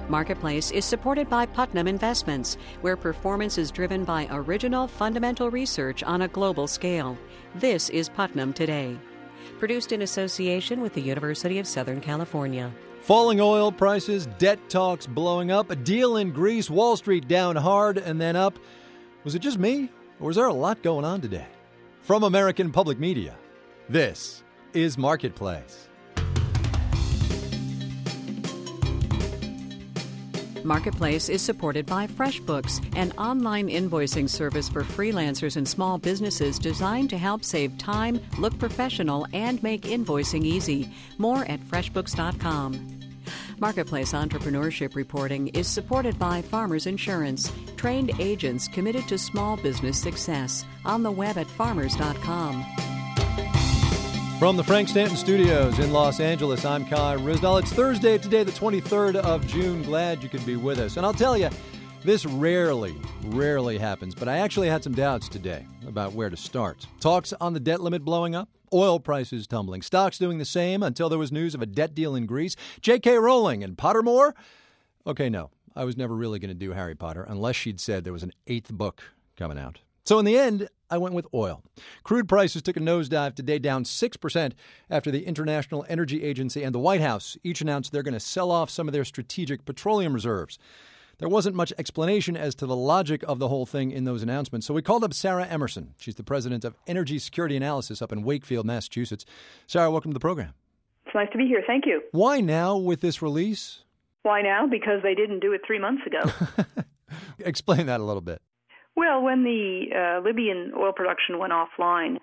Marketplace is supported by Putnam Investments, where performance is driven by original fundamental research on a global scale. This is Putnam Today. Produced in association with the University of Southern California. Falling oil prices, debt talks blowing up, a deal in Greece, Wall Street down hard and then up. Was it just me, or is there a lot going on today? From American Public Media, this is Marketplace. Marketplace is supported by FreshBooks, an online invoicing service for freelancers and small businesses designed to help save time, look professional, and make invoicing easy. More at freshbooks.com. Marketplace Entrepreneurship Reporting is supported by Farmers Insurance, trained agents committed to small business success. On the web at farmers.com. From the Frank Stanton Studios in Los Angeles, I'm Kai Ryssdal. It's Thursday today, the 23rd of June. Glad you could be with us. And I'll tell you, this rarely happens, but I actually had some doubts today about where to start. Talks on the debt limit blowing up, oil prices tumbling, stocks doing the same until there was news of a debt deal in Greece, J.K. Rowling and Pottermore. Okay, no, I was never really going to do Harry Potter unless she'd said there was an 8th book coming out. So in the end, I went with oil. Crude prices took a nosedive today, down 6% after the International Energy Agency and the White House each announced they're going to sell off some of their strategic petroleum reserves. There wasn't much explanation as to the logic of the whole thing in those announcements, so we called up Sarah Emerson. She's the president of Energy Security Analysis up in Wakefield, Massachusetts. Sarah, welcome to the program. It's nice to be here. Thank you. Why now with this release? Why now? Because they didn't do it 3 months ago. Explain that a little bit. Well, when the Libyan oil production went offline,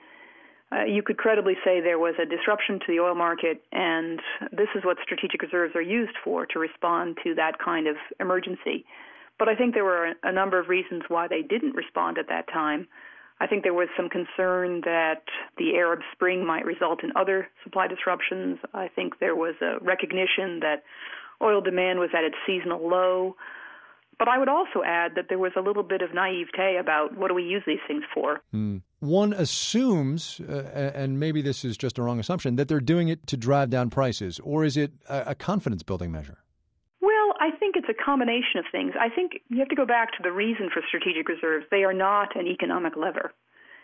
you could credibly say there was a disruption to the oil market, and this is what strategic reserves are used for, to respond to that kind of emergency. But I think there were a number of reasons why they didn't respond at that time. I think there was some concern that the Arab Spring might result in other supply disruptions. I think there was a recognition that oil demand was at its seasonal low. But I would also add that there was a little bit of naivete about what do we use these things for. One assumes, and maybe this is just a wrong assumption, that they're doing it to drive down prices, or is it a confidence-building measure? Well, I think it's a combination of things. I think you have to go back to the reason for strategic reserves. They are not an economic lever.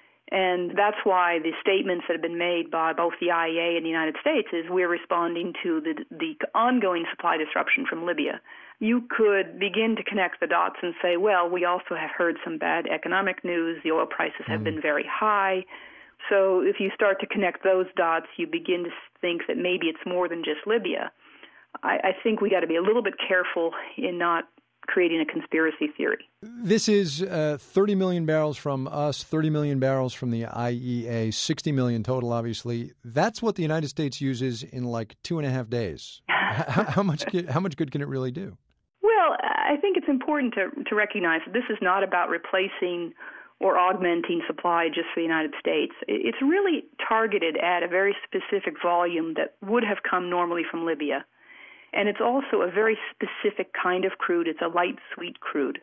And that's why the statements that have been made by both the IEA and the United States is we're responding to the ongoing supply disruption from Libya. You could begin to connect the dots and say, well, we also have heard some bad economic news. The oil prices have been very high. So if you start to connect those dots, you begin to think that maybe it's more than just Libya. I think we got to be a little bit careful in not creating a conspiracy theory. This is 30 million barrels from us, 30 million barrels from the IEA, 60 million total, obviously. That's what the United States uses in like 2.5 days. How much good can it really do? Well, I think it's important to recognize that this is not about replacing or augmenting supply just for the United States. It's really targeted at a very specific volume that would have come normally from Libya. And it's also a very specific kind of crude. It's a light sweet crude.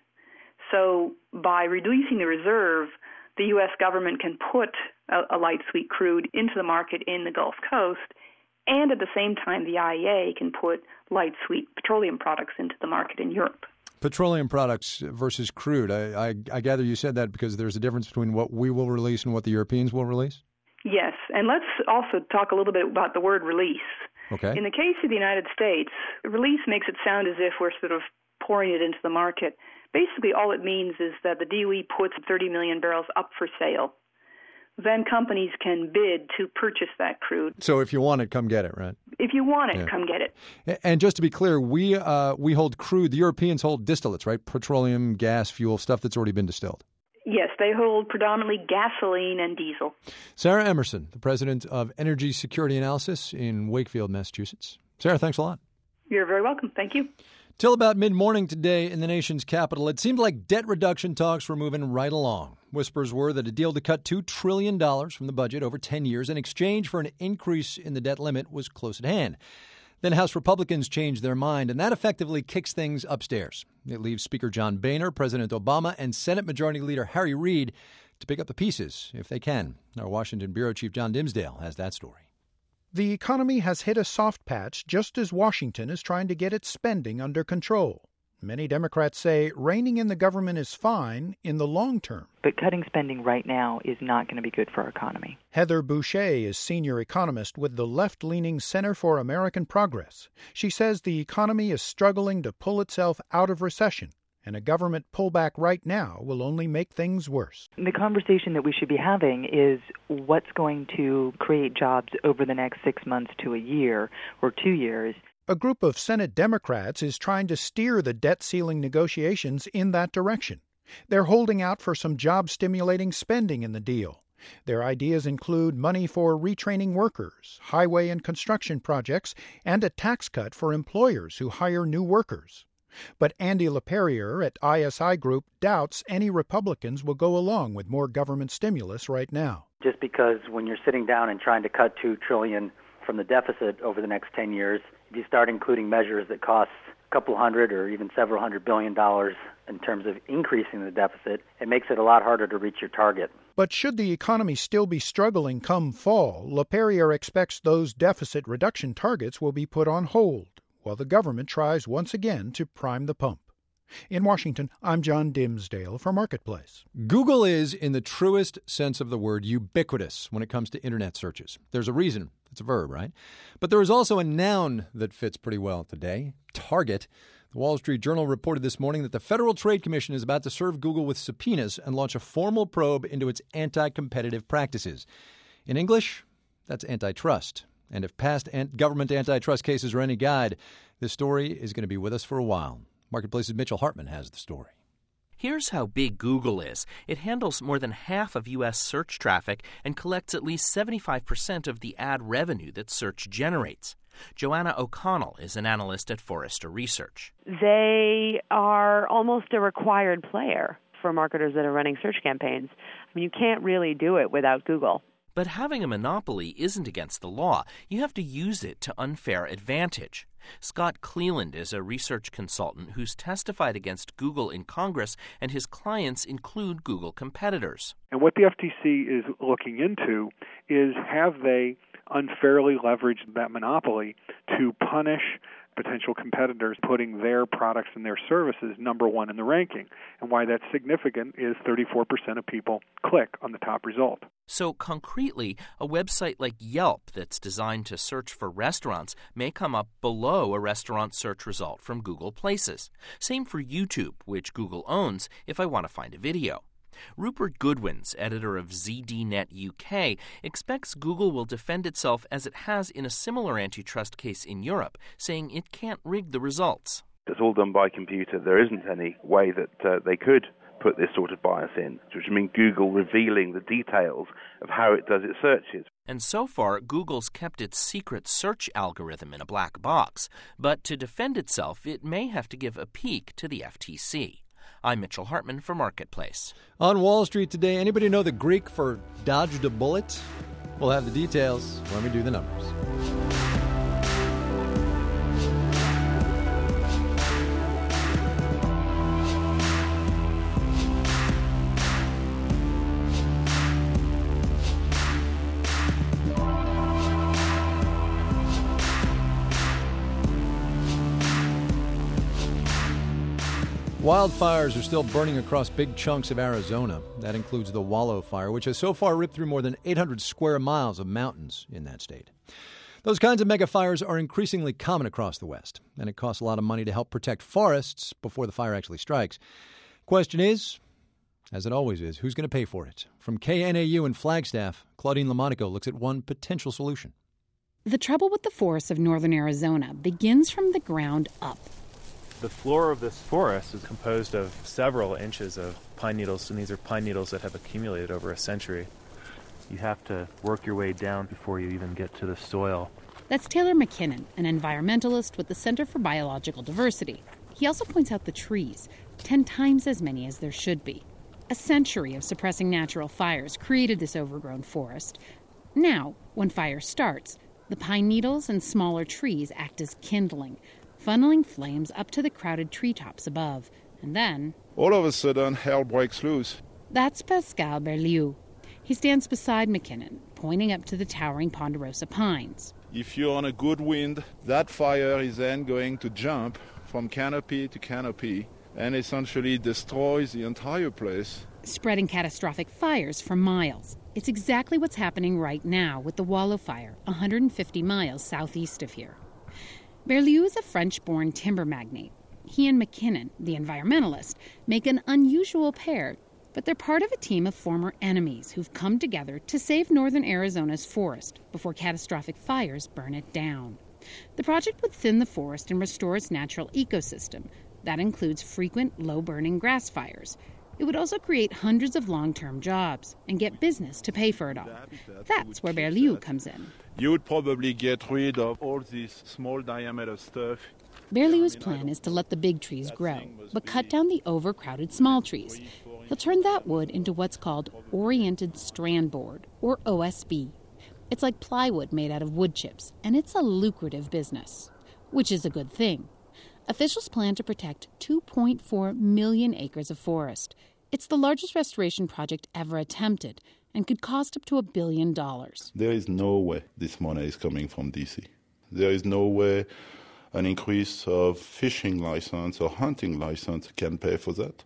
So by reducing the reserve, the U.S. government can put a light sweet crude into the market in the Gulf Coast, and at the same time, the IEA can put light sweet petroleum products into the market in Europe. Petroleum products versus crude. I gather you said that because there's a difference between what we will release and what the Europeans will release? Yes, and let's also talk a little bit about the word release. Okay. In the case of the United States, release makes it sound as if we're sort of pouring it into the market. Basically, all it means is that the DOE puts 30 million barrels up for sale. Then companies can bid to purchase that crude. So if you want it, come get it, right? If you want it, come get it. And just to be clear, we hold crude. The Europeans hold distillates, right? Petroleum, gas, fuel, stuff that's already been distilled. Yes, they hold predominantly gasoline and diesel. Sarah Emerson, the president of Energy Security Analysis in Wakefield, Massachusetts. Sarah, thanks a lot. You're very welcome. Thank you. Till about mid-morning today in the nation's capital, it seemed like debt reduction talks were moving right along. Whispers were that a deal to cut $2 trillion from the budget over 10 years in exchange for an increase in the debt limit was close at hand. Then House Republicans changed their mind, and that effectively kicks things upstairs. It leaves Speaker John Boehner, President Obama, and Senate Majority Leader Harry Reid to pick up the pieces, if they can. Our Washington Bureau Chief John Dimsdale has that story. The economy has hit a soft patch just as Washington is trying to get its spending under control. Many Democrats say reining in the government is fine in the long term. But cutting spending right now is not going to be good for our economy. Heather Boucher is senior economist with the left-leaning Center for American Progress. She says the economy is struggling to pull itself out of recession, and a government pullback right now will only make things worse. The conversation that we should be having is what's going to create jobs over the next 6 months to a year or 2 years. A group of Senate Democrats is trying to steer the debt ceiling negotiations in that direction. They're holding out for some job-stimulating spending in the deal. Their ideas include money for retraining workers, highway and construction projects, and a tax cut for employers who hire new workers. But Andy LaPerriere at ISI Group doubts any Republicans will go along with more government stimulus right now. Just because when you're sitting down and trying to cut $2 trillion from the deficit over the next 10 years, if you start including measures that cost a couple hundred or even several $100 billion in terms of increasing the deficit, it makes it a lot harder to reach your target. But should the economy still be struggling come fall, LaPerriere expects those deficit reduction targets will be put on hold while the government tries once again to prime the pump. In Washington, I'm John Dimsdale for Marketplace. Google is, in the truest sense of the word, ubiquitous when it comes to internet searches. There's a reason. It's a verb, right? But there is also a noun that fits pretty well today, target. The Wall Street Journal reported this morning that the Federal Trade Commission is about to serve Google with subpoenas and launch a formal probe into its anti-competitive practices. In English, that's antitrust. And if past government antitrust cases are any guide, this story is going to be with us for a while. Marketplace's Mitchell Hartman has the story. Here's how big Google is. It handles more than half of U.S. search traffic and collects at least 75% of the ad revenue that search generates. Joanna O'Connell is an analyst at Forrester Research. They are almost a required player for marketers that are running search campaigns. I mean, you can't really do it without Google. But having a monopoly isn't against the law. You have to use it to unfair advantage. Scott Cleland is a research consultant who's testified against Google in Congress, and his clients include Google competitors. And what the FTC is looking into is have they unfairly leveraged that monopoly to punish potential competitors putting their products and their services number one in the ranking. And why that's significant is 34% of people click on the top result. So concretely, a website like Yelp that's designed to search for restaurants may come up below a restaurant search result from Google Places. Same for YouTube, which Google owns, if I want to find a video. Rupert Goodwins, editor of ZDNet UK, expects Google will defend itself as it has in a similar antitrust case in Europe, saying it can't rig the results. It's all done by computer. There isn't any way that they could put this sort of bias in, which would mean Google revealing the details of how it does its searches. And so far, Google's kept its secret search algorithm in a black box. But to defend itself, it may have to give a peek to the FTC. I'm Mitchell Hartman for Marketplace. On Wall Street today, anybody know the Greek for dodged a bullet? We'll have the details when we do the numbers. Wildfires are still burning across big chunks of Arizona. That includes the Wallow Fire, which has so far ripped through more than 800 square miles of mountains in that state. Those kinds of mega fires are increasingly common across the West, and it costs a lot of money to help protect forests before the fire actually strikes. Question is, as it always is, who's going to pay for it? From KNAU in Flagstaff, Claudine Lamonaco looks at one potential solution. The trouble with the forests of northern Arizona begins from the ground up. The floor of this forest is composed of several inches of pine needles, and these are pine needles that have accumulated over a century. You have to work your way down before you even get to the soil. That's Taylor McKinnon, an environmentalist with the Center for Biological Diversity. He also points out the trees, 10 times as many as there should be. A century of suppressing natural fires created this overgrown forest. Now, when fire starts, the pine needles and smaller trees act as kindling, funneling flames up to the crowded treetops above. And then, all of a sudden, hell breaks loose. That's Pascal Berliou. He stands beside McKinnon, pointing up to the towering ponderosa pines. If you're on a good wind, that fire is then going to jump from canopy to canopy and essentially destroys the entire place, spreading catastrophic fires for miles. It's exactly what's happening right now with the Wallow Fire, 150 miles southeast of here. Berliou is a French-born timber magnate. He and McKinnon, the environmentalist, make an unusual pair, but they're part of a team of former enemies who've come together to save northern Arizona's forest before catastrophic fires burn it down. The project would thin the forest and restore its natural ecosystem. That includes frequent low-burning grass fires. It would also create hundreds of long-term jobs and get business to pay for it all. That's where Berliou comes in. You would probably get rid of all this small diameter stuff. Berliou's plan is to let the big trees grow, but cut down the overcrowded small trees. He'll turn that wood into what's called oriented strand board, or OSB. It's like plywood made out of wood chips, and it's a lucrative business, which is a good thing. Officials plan to protect 2.4 million acres of forest. It's the largest restoration project ever attempted and could cost up to $1 billion. There is no way this money is coming from D.C. There is no way an increase of fishing license or hunting license can pay for that.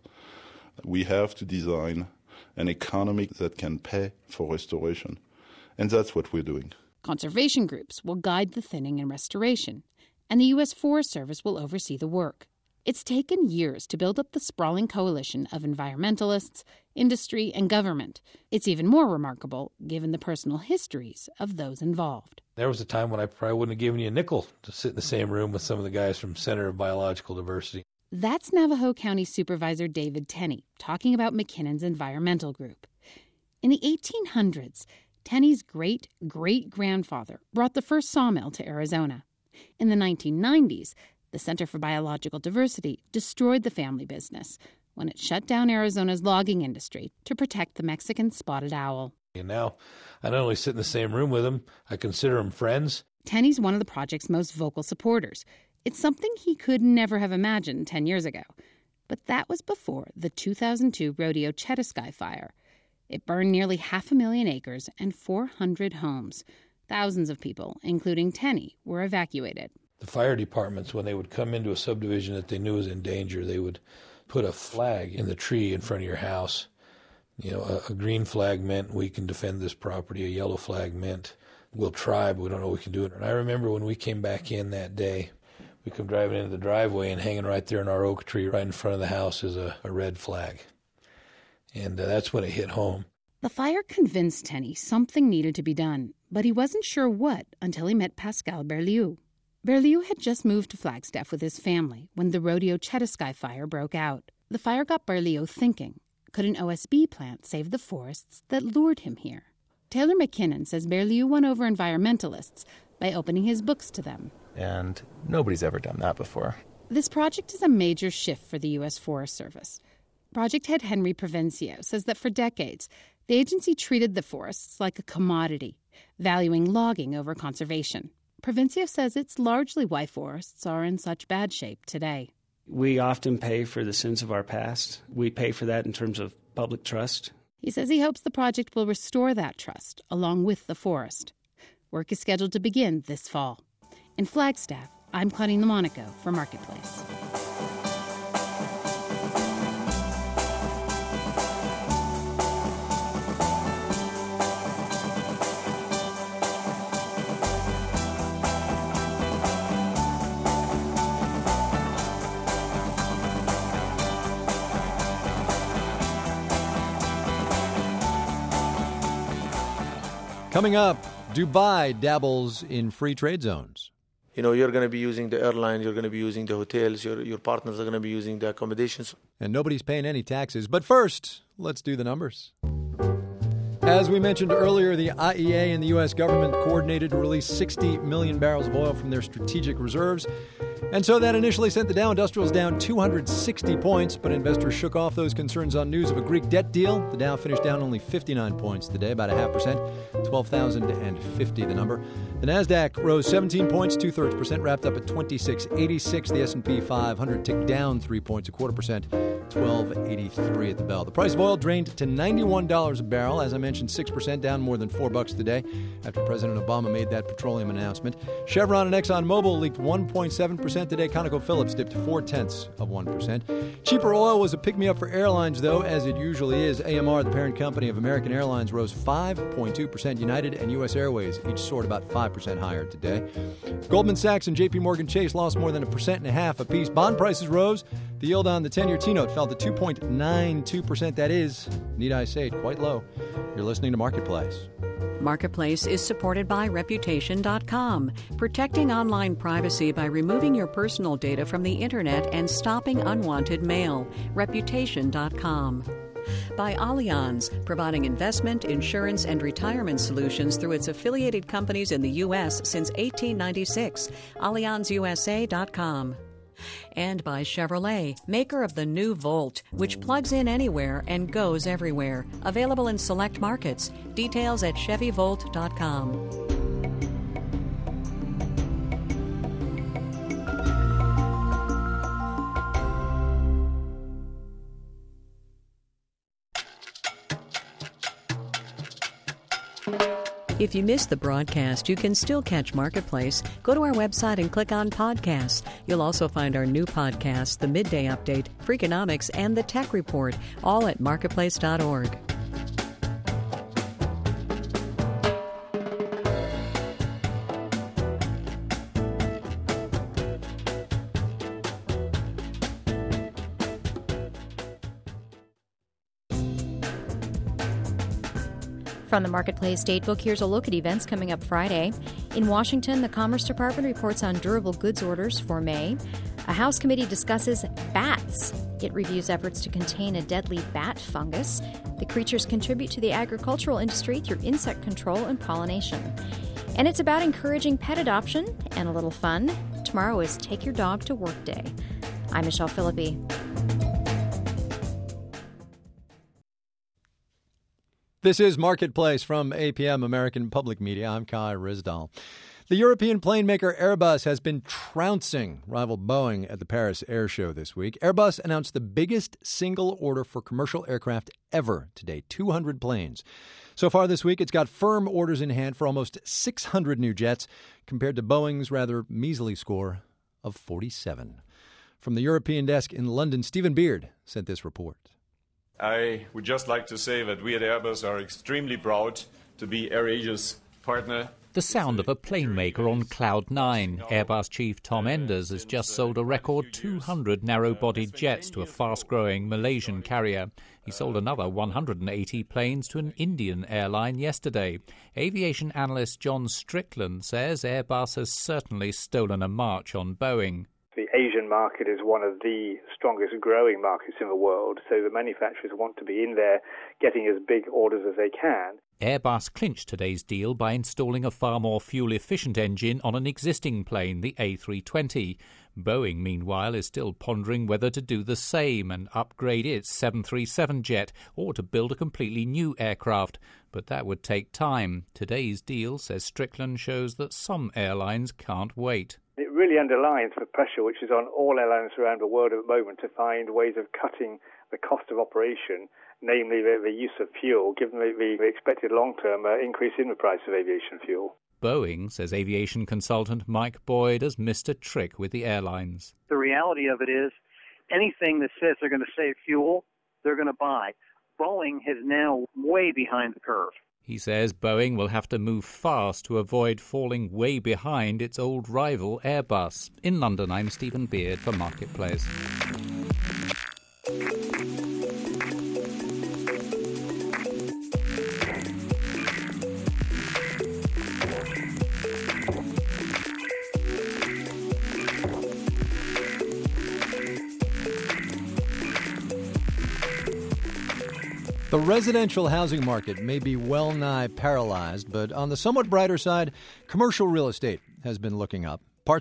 We have to design an economy that can pay for restoration. And that's what we're doing. Conservation groups will guide the thinning and restoration, and the U.S. Forest Service will oversee the work. It's taken years to build up the sprawling coalition of environmentalists, industry, and government. It's even more remarkable given the personal histories of those involved. There was a time when I probably wouldn't have given you a nickel to sit in the same room with some of the guys from Center of Biological Diversity. That's Navajo County Supervisor David Tenney talking about McKinnon's environmental group. In the 1800s, Tenney's great-great-grandfather brought the first sawmill to Arizona. In the 1990s, the Center for Biological Diversity destroyed the family business when it shut down Arizona's logging industry to protect the Mexican spotted owl. And now, I not only sit in the same room with them, I consider them friends. Tenney's one of the project's most vocal supporters. It's something he could never have imagined 10 years ago. But that was before the 2002 Rodeo Chetasky fire. It burned nearly 500,000 acres and 400 homes. Thousands of people, including Tenney, were evacuated. The fire departments, when they would come into a subdivision that they knew was in danger, they would put a flag in the tree in front of your house. You know, a green flag meant we can defend this property. A yellow flag meant we'll try, but we don't know we can do it. And I remember when we came back in that day, we come driving into the driveway, and hanging right there in our oak tree right in front of the house is a red flag. And that's when it hit home. The fire convinced Tenney something needed to be done, but he wasn't sure what until he met Pascal Berliou. Berliou had just moved to Flagstaff with his family when the Rodeo Chetasky fire broke out. The fire got Berliou thinking, could an OSB plant save the forests that lured him here? Taylor McKinnon says Berliou won over environmentalists by opening his books to them. And nobody's ever done that before. This project is a major shift for the U.S. Forest Service. Project head Henry Provencio says that for decades, the agency treated the forests like a commodity, valuing logging over conservation. Provencio says it's largely why forests are in such bad shape today. We often pay for the sins of our past. We pay for that in terms of public trust. He says he hopes the project will restore that trust along with the forest. Work is scheduled to begin this fall. In Flagstaff, I'm Claudine Lamonaco for Marketplace. Coming up, Dubai dabbles in free trade zones. You know, you're going to be using the airline, you're going to be using the hotels, your partners are going to be using the accommodations. And nobody's paying any taxes. But first, let's do the numbers. As we mentioned earlier, the IEA and the U.S. government coordinated to release 60 million barrels of oil from their strategic reserves. And so that initially sent the Dow Industrials down 260 points, but investors shook off those concerns on news of a Greek debt deal. The Dow finished down only 59 points today, about 0.5%, 12,050 the number. The Nasdaq rose 17 points, 2/3%, wrapped up at 2686. The S&P 500 ticked down 3 points, 0.25%, 1283 at the bell. The price of oil drained to $91 a barrel, as I mentioned, 6% down, more than $4 today after President Obama made that petroleum announcement. Chevron and ExxonMobil leaked 1.7% today. ConocoPhillips dipped 0.4%. Cheaper oil was a pick-me-up for airlines, though, as it usually is. AMR, the parent company of American Airlines, rose 5.2%. United and U.S. Airways each soared about 5% higher today. Goldman Sachs and J.P. Morgan Chase lost more than 1.5% apiece. Bond prices rose. The yield on the 10-year T-note fell to 2.92%. That is, need I say it, quite low. You're listening to Marketplace. Marketplace is supported by Reputation.com, protecting online privacy by removing your personal data from the Internet and stopping unwanted mail. Reputation.com. By Allianz, providing investment, insurance, and retirement solutions through its affiliated companies in the U.S. since 1896. AllianzUSA.com. And by Chevrolet, maker of the new Volt, which plugs in anywhere and goes everywhere. Available in select markets. Details at ChevyVolt.com. If you missed the broadcast, you can still catch Marketplace. Go to our website and click on Podcasts. You'll also find our new podcasts, The Midday Update, Freakonomics, and The Tech Report, all at marketplace.org. From the Marketplace Datebook, here's a look at events coming up Friday. In Washington, the Commerce Department reports on durable goods orders for May. A House committee discusses bats. It reviews efforts to contain a deadly bat fungus. The creatures contribute to the agricultural industry through insect control and pollination. And it's about encouraging pet adoption and a little fun. Tomorrow is Take Your Dog to Work Day. I'm Michelle Philippi. This is Marketplace from APM, American Public Media. I'm Kai Ryssdal. The European plane maker Airbus has been trouncing rival Boeing at the Paris Air Show this week. Airbus announced the biggest single order for commercial aircraft ever today, 200 planes. So far this week, it's got firm orders in hand for almost 600 new jets, compared to Boeing's rather measly score of 47. From the European desk in London, Stephen Beard sent this report. I would just like to say that we at Airbus are extremely proud to be AirAsia's partner. The sound of a plane maker on cloud nine. Airbus chief Tom Enders has just sold a record 200 narrow-bodied jets to a fast-growing Malaysian carrier. He sold another 180 planes to an Indian airline yesterday. Aviation analyst John Strickland says Airbus has certainly stolen a march on Boeing. The Asian market is one of the strongest growing markets in the world, so the manufacturers want to be in there getting as big orders as they can. Airbus clinched today's deal by installing a far more fuel-efficient engine on an existing plane, the A320. Boeing, meanwhile, is still pondering whether to do the same and upgrade its 737 jet or to build a completely new aircraft. But that would take time. Today's deal, says Strickland, shows that some airlines can't wait. It really underlines the pressure which is on all airlines around the world at the moment to find ways of cutting the cost of operation, namely the use of fuel, given the expected long-term increase in the price of aviation fuel. Boeing, says aviation consultant Mike Boyd, has missed a trick with the airlines. The reality of it is anything that says they're going to save fuel, they're going to buy. Boeing is now way behind the curve. He says Boeing will have to move fast to avoid falling way behind its old rival Airbus. In London, I'm Stephen Beard for Marketplace. The residential housing market may be well-nigh paralyzed, but on the somewhat brighter side, commercial real estate has been looking up. Parts of it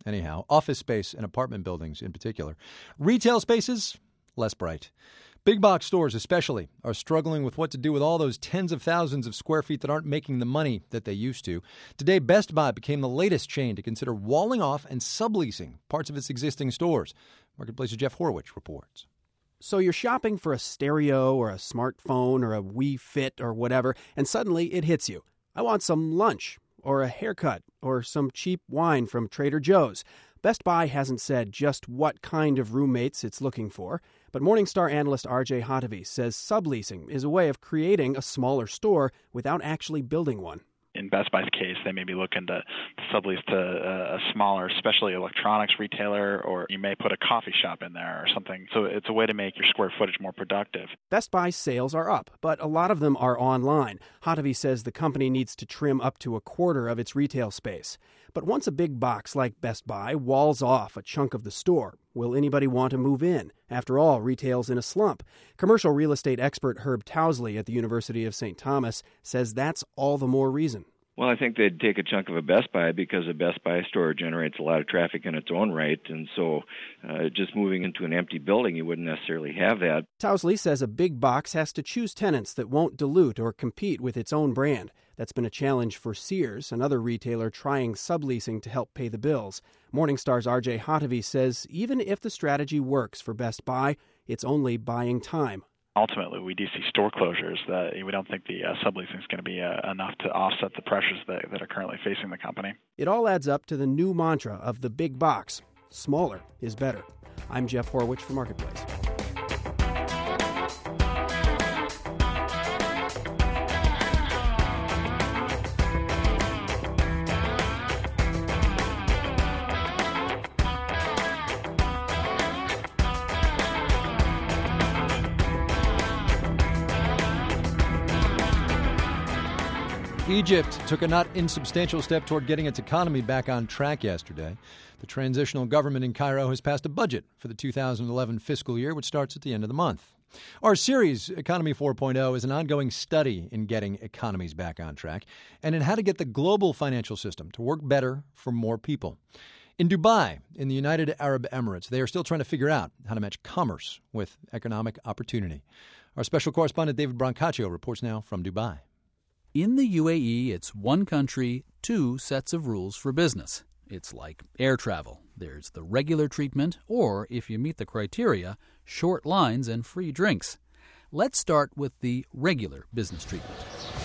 anyhow. Office space and apartment buildings in particular. Retail spaces, less bright. Big box stores especially are struggling with what to do with all those tens of thousands of square feet that aren't making the money that they used to. Today, Best Buy became the latest chain to consider walling off and subleasing parts of its existing stores. Marketplace's Jeff Horwich reports. So you're shopping for a stereo or a smartphone or a Wii Fit or whatever, and suddenly it hits you. I want some lunch or a haircut or some cheap wine from Trader Joe's. Best Buy hasn't said just what kind of roommates it's looking for, but Morningstar analyst R.J. Hottovy says subleasing is a way of creating a smaller store without actually building one. In Best Buy's case, they may be looking to sublease to a smaller, especially electronics retailer, or you may put a coffee shop in there or something. So it's a way to make your square footage more productive. Best Buy's sales are up, but a lot of them are online. Hottovy says the company needs to trim up to a quarter of its retail space. But once a big box like Best Buy walls off a chunk of the store, will anybody want to move in? After all, retail's in a slump. Commercial real estate expert Herb Tousley at the University of St. Thomas says that's all the more reason. Well, I think they'd take a chunk of a Best Buy because a Best Buy store generates a lot of traffic in its own right, and so just moving into an empty building, you wouldn't necessarily have that. Tousley says a big box has to choose tenants that won't dilute or compete with its own brand. That's been a challenge for Sears, another retailer trying subleasing to help pay the bills. Morningstar's R.J. Hottovy says even if the strategy works for Best Buy, it's only buying time. Ultimately, we do see store closures. That we don't think the subleasing is going to be enough to offset the pressures that are currently facing the company. It all adds up to the new mantra of the big box: smaller is better. I'm Jeff Horwich for Marketplace. Egypt took a not insubstantial step toward getting its economy back on track yesterday. The transitional government in Cairo has passed a budget for the 2011 fiscal year, which starts at the end of the month. Our series, Economy 4.0, is an ongoing study in getting economies back on track and in how to get the global financial system to work better for more people. In Dubai, in the United Arab Emirates, they are still trying to figure out how to match commerce with economic opportunity. Our special correspondent David Brancaccio reports now from Dubai. In the UAE, it's one country, two sets of rules for business. It's like air travel. There's the regular treatment, or, if you meet the criteria, short lines and free drinks. Let's start with the regular business treatment.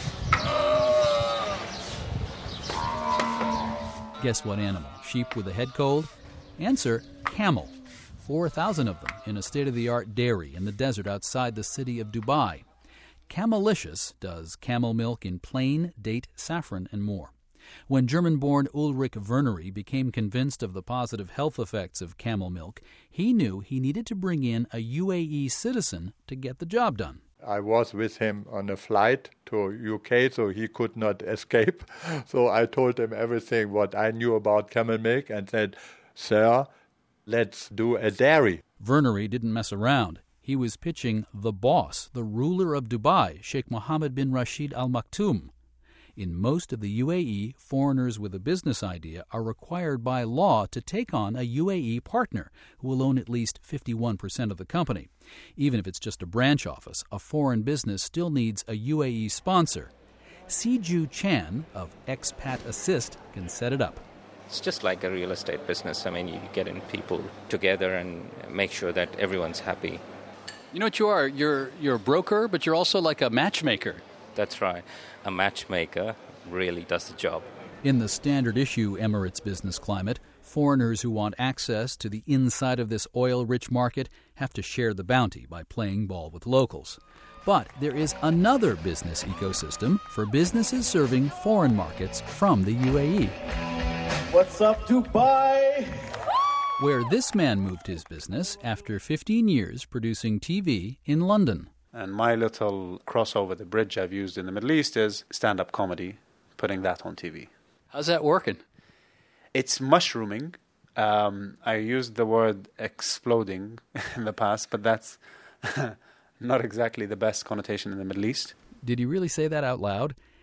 Guess what animal? Sheep with a head cold? Answer, camel. 4,000 of them in a state-of-the-art dairy in the desert outside the city of Dubai. Camelicious does camel milk in plain, date, saffron, and more. When German-born Ulrich Wernery became convinced of the positive health effects of camel milk, he knew he needed to bring in a UAE citizen to get the job done. I was with him on a flight to UK, so he could not escape. So I told him everything what I knew about camel milk and said, "Sir, let's do a dairy." Wernery didn't mess around. He was pitching the boss, the ruler of Dubai, Sheikh Mohammed bin Rashid Al Maktoum. In most of the UAE, foreigners with a business idea are required by law to take on a UAE partner who will own at least 51% of the company. Even if it's just a branch office, a foreign business still needs a UAE sponsor. Siju Chan of Expat Assist can set it up. It's just like a real estate business. I mean, you get in people together and make sure that everyone's happy. You know what you are? You're a broker, but you're also like a matchmaker. That's right. A matchmaker really does the job. In the standard issue Emirates business climate, foreigners who want access to the inside of this oil-rich market have to share the bounty by playing ball with locals. But there is another business ecosystem for businesses serving foreign markets from the UAE. What's up, Dubai? Where this man moved his business after 15 years producing TV in London. And my little crossover, the bridge I've used in the Middle East, is stand-up comedy, putting that on TV. How's that working? It's mushrooming. I used the word exploding in the past, but that's not exactly the best connotation in the Middle East. Did you really say that out loud?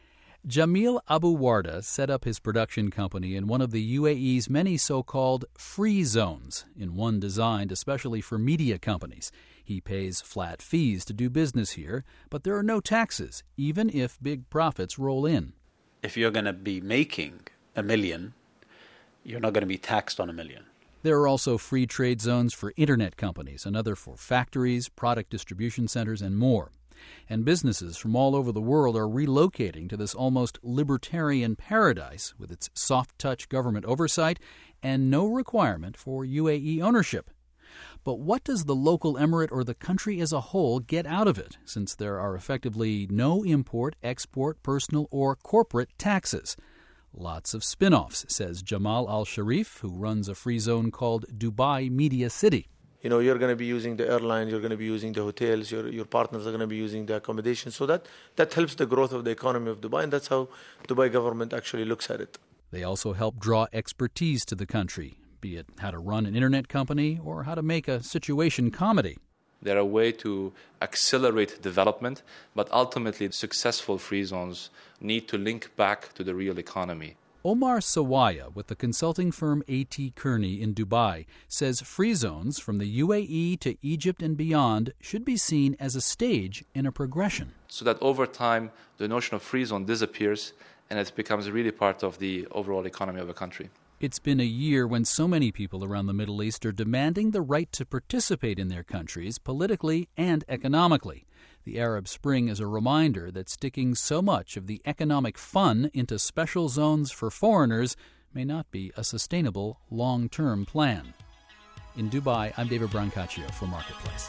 Jamil Abu Warda set up his production company in one of the UAE's many so-called free zones, in one designed especially for media companies. He pays flat fees to do business here, but there are no taxes, even if big profits roll in. If you're going to be making $1 million, you're not going to be taxed on $1 million. There are also free trade zones for internet companies, another for factories, product distribution centers, and more. And businesses from all over the world are relocating to this almost libertarian paradise with its soft-touch government oversight and no requirement for UAE ownership. But what does the local emirate or the country as a whole get out of it, since there are effectively no import, export, personal, or corporate taxes? Lots of spin-offs, says Jamal Al-Sharif, who runs a free zone called Dubai Media City. You know, you're going to be using the airline, you're going to be using the hotels, your partners are going to be using the accommodation. So that helps the growth of the economy of Dubai, and that's how Dubai government actually looks at it. They also help draw expertise to the country, be it how to run an internet company or how to make a situation comedy. They're a way to accelerate development, but ultimately successful free zones need to link back to the real economy. Omar Sawaya with the consulting firm A.T. Kearney in Dubai says free zones from the UAE to Egypt and beyond should be seen as a stage in a progression. So that over time, the notion of free zone disappears and it becomes really part of the overall economy of a country. It's been a year when so many people around the Middle East are demanding the right to participate in their countries politically and economically. The Arab Spring is a reminder that sticking so much of the economic fun into special zones for foreigners may not be a sustainable long-term plan. In Dubai, I'm David Brancaccio for Marketplace.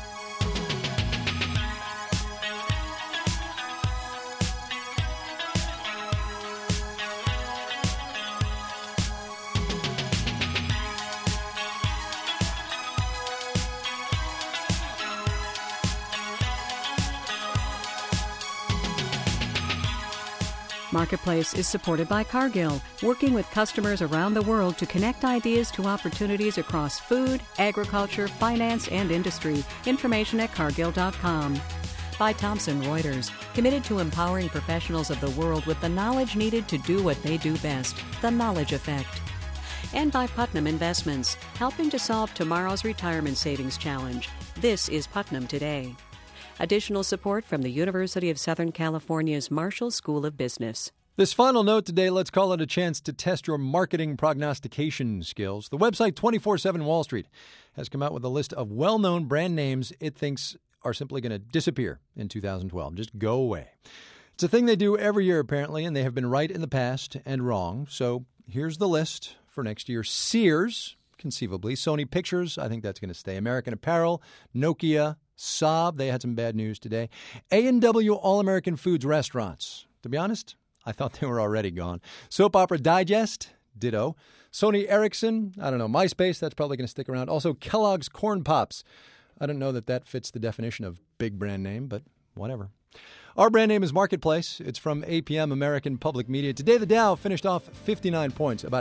Marketplace is supported by Cargill, working with customers around the world to connect ideas to opportunities across food, agriculture, finance, and industry. Information at cargill.com. By Thomson Reuters, committed to empowering professionals of the world with the knowledge needed to do what they do best, the Knowledge Effect. And by Putnam Investments, helping to solve tomorrow's retirement savings challenge. This is Putnam Today. Additional support from the University of Southern California's Marshall School of Business. This final note today, let's call it a chance to test your marketing prognostication skills. The website 24/7 Wall Street has come out with a list of well-known brand names it thinks are simply going to disappear in 2012. Just go away. It's a thing they do every year, apparently, and they have been right in the past and wrong. So here's the list for next year. Sears, conceivably. Sony Pictures, I think that's going to stay. American Apparel, Nokia, Saab, they had some bad news today. A&W All-American Foods restaurants. To be honest, I thought they were already gone. Soap Opera Digest, ditto. Sony Ericsson, I don't know. MySpace, that's probably going to stick around. Also, Kellogg's Corn Pops. I don't know that fits the definition of big brand name, but whatever. Our brand name is Marketplace. It's from APM, American Public Media. Today, the Dow finished off 59 points, about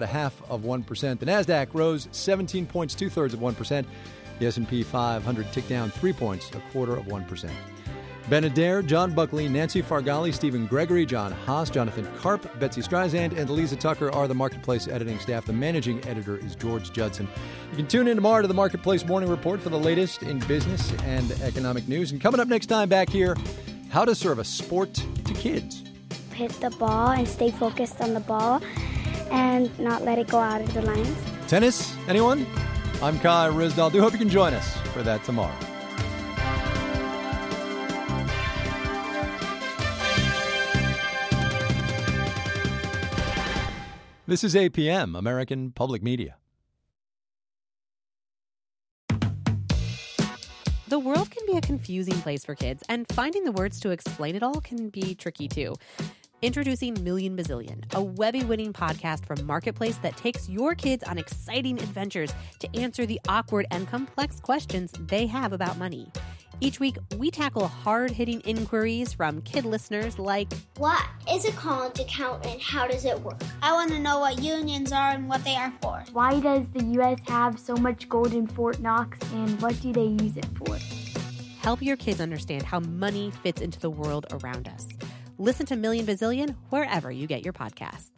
0.5%. The NASDAQ rose 17 points, 2/3%. The S&P 500 ticked down 3 points, 1/4%. Ben Adair, John Buckley, Nancy Fargali, Stephen Gregory, John Haas, Jonathan Karp, Betsy Streisand, and Lisa Tucker are the Marketplace editing staff. The managing editor is George Judson. You can tune in tomorrow to the Marketplace Morning Report for the latest in business and economic news. And coming up next time back here, how to serve a sport to kids. Hit the ball and stay focused on the ball and not let it go out of the lines. Tennis, anyone? I'm Kai Ryssdal. Do hope you can join us for that tomorrow. This is APM, American Public Media. The world can be a confusing place for kids, and finding the words to explain it all can be tricky too. Introducing Million Bazillion, a Webby-winning podcast from Marketplace that takes your kids on exciting adventures to answer the awkward and complex questions they have about money. Each week, we tackle hard-hitting inquiries from kid listeners like, what is a college account and how does it work? I want to know what unions are and what they are for. Why does the U.S. have so much gold in Fort Knox and what do they use it for? Help your kids understand how money fits into the world around us. Listen to Million Bazillion wherever you get your podcasts.